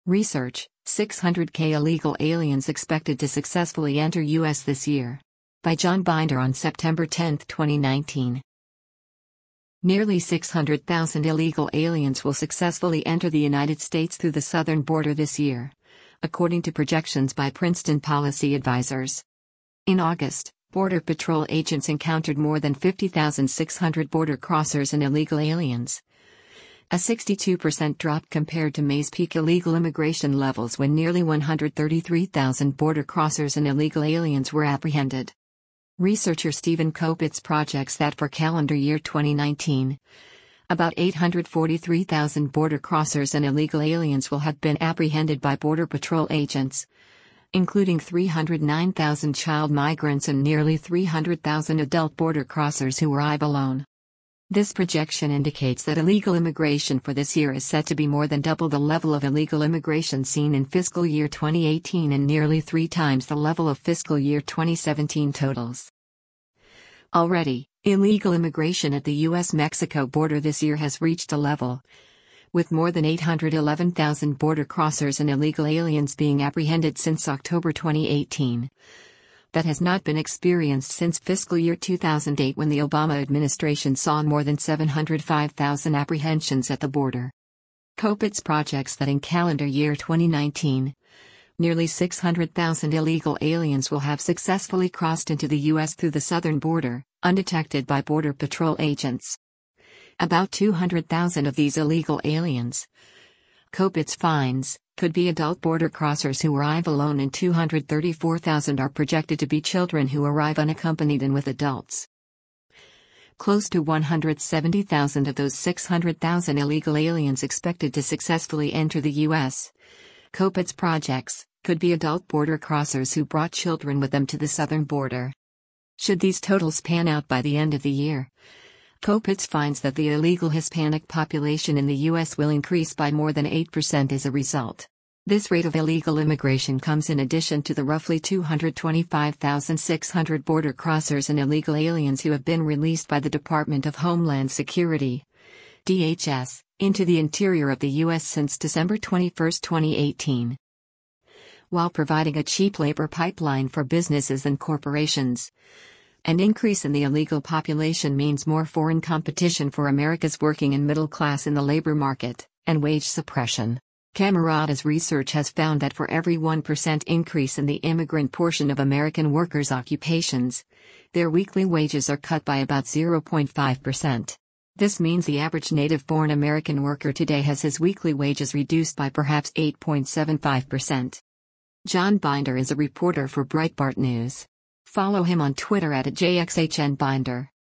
Research: 600K illegal aliens expected to successfully enter U.S. this year. By John Binder on September 10, 2019. Nearly 600,000 illegal aliens will successfully enter the United States through the southern border this year, according to projections by Princeton Policy Advisors. In August, Border Patrol agents encountered more than 50,600 border crossers and illegal aliens, a 62% drop compared to May's peak illegal immigration levels when nearly 133,000 border crossers and illegal aliens were apprehended. Researcher Stephen Kopitz projects that for calendar year 2019, about 843,000 border crossers and illegal aliens will have been apprehended by Border Patrol agents, including 309,000 child migrants and nearly 300,000 adult border crossers who arrive alone. This projection indicates that illegal immigration for this year is set to be more than double the level of illegal immigration seen in fiscal year 2018 and nearly 3 times the level of fiscal year 2017 totals. Already, illegal immigration at the U.S.-Mexico border this year has reached a level, with more than 811,000 border crossers and illegal aliens being apprehended since October 2018. That has not been experienced since fiscal year 2008 when the Obama administration saw more than 705,000 apprehensions at the border. Kopitz projects that in calendar year 2019, nearly 600,000 illegal aliens will have successfully crossed into the U.S. through the southern border, undetected by Border Patrol agents. About 200,000 of these illegal aliens, Kopitz finds, could be adult border crossers who arrive alone, and 234,000 are projected to be children who arrive unaccompanied and with adults. Close to 170,000 of those 600,000 illegal aliens expected to successfully enter the U.S., Kopitz projects, could be adult border crossers who brought children with them to the southern border. Should these totals pan out by the end of the year, Kopitz finds that the illegal Hispanic population in the U.S. will increase by more than 8% as a result. This rate of illegal immigration comes in addition to the roughly 225,600 border crossers and illegal aliens who have been released by the Department of Homeland Security, DHS, into the interior of the U.S. since December 21, 2018. While providing a cheap labor pipeline for businesses and corporations, an increase in the illegal population means more foreign competition for America's working and middle class in the labor market, and wage suppression. Camerata's research has found that for every 1% increase in the immigrant portion of American workers' occupations, their weekly wages are cut by about 0.5%. This means the average native-born American worker today has his weekly wages reduced by perhaps 8.75%. John Binder is a reporter for Breitbart News. Follow him on Twitter @JXHNBinder.